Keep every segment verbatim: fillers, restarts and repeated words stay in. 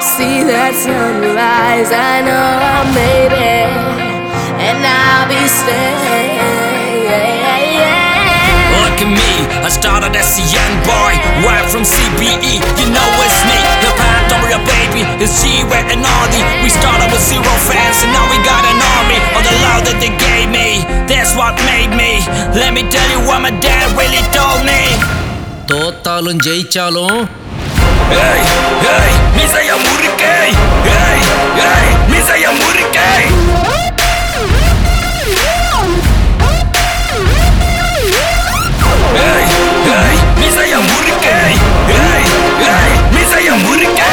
see that sunrise. I know I made it, and I'll be staying. Look at me, I started as a young boy, right from C B E, you know it's me. Your path, don't worry, baby, it's G-Way and Audi. We started with zero fans, and now we got an army. All the love that they gave me, that's what made me. Let me tell you what my dad really told me. தோத்தாலும் ஜெயிச்சாலும் Hey, hey, மிசைய முறுக்கே. Hey, hey, மிசைய முறுக்கே. Hey, hey, மிசைய முறுக்கே. Hey, hey, மிசைய முறுக்கே.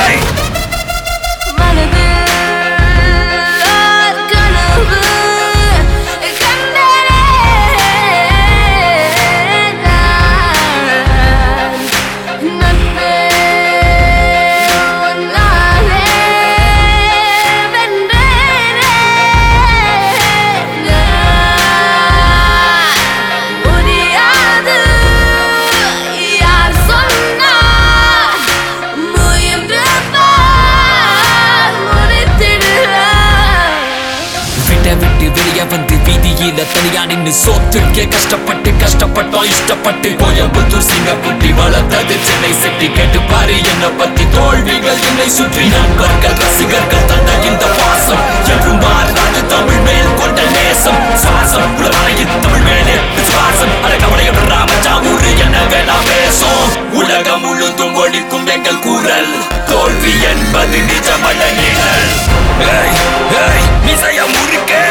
வந்து வீதியில தனியா நின்னு சோத்துக்கே கஷ்டப்பட்டு கஷ்டப்பட்டோம் இஷ்டப்பட்டு கோயம்புத்தூர் சிங்கக்குட்டி வளர்த்தது சென்னை சிட்டி கேட்டு பாரு என்ன பத்தி தோல்விகள் என்னை சுற்றி நண்பர்கள் ரசிகர்கள் தந்த இந்த பாசம் என்றும் மாறாது தமிழ் மேல் கொண்ட நேசம் சுவாசம் உலகாயின் தமிழ் மேலே விசுவாசம் அழகவடைய ராமஜாமூர் என்ன வேணா பேசும் உலகம் முழுதும் ஒழிக்கும் எங்கள் கூறல் தோல்வி என்பது நிஜமல்ல நீங்கள் மிசைய முறுக்கே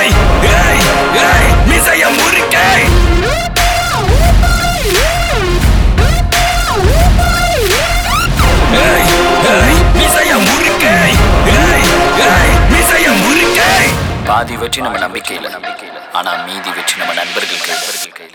மிசைய முறுக்கே மிசைய முறுக்கே மிசைய முறுக்கே. பாதி வெற்றி நம்ம நம்பிக்கையில ஆனா மீதி வெற்றி நம்ம நண்பர்கள் கையில.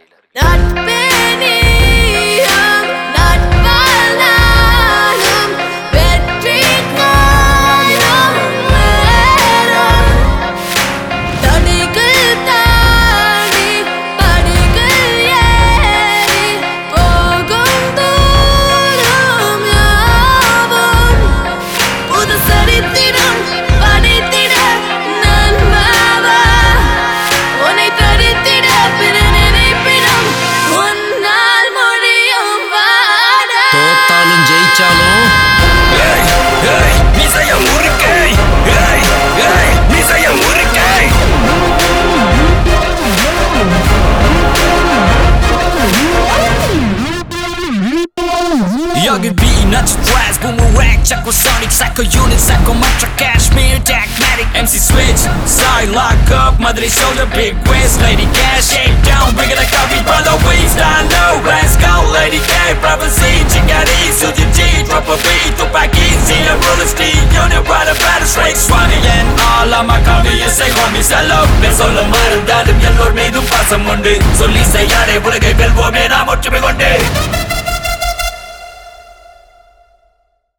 Yogi B, not stress, boomerang, Chakosonic, Psycho Unit, Psycho Mantra, Cashmere, Jackmatic, M C Switch, Side Lock Up, Madrid Soldier, Big Waist, Lady Cash, Shake Down, bring it like coffee, brother, we stand low, let's go, Lady K, Prophecy, Chingari, Suji G, drop a beat, Tupac Easy, and Roller Steve, Unit, Rider, Battle Strike, Swanee, and all of my counties, say, homies, hello, let's all the mother, that if you're Lord, made the pass, I'm Monday, so Lisa, Yare, Bulagay, Belvo, man, I'm what you be one day.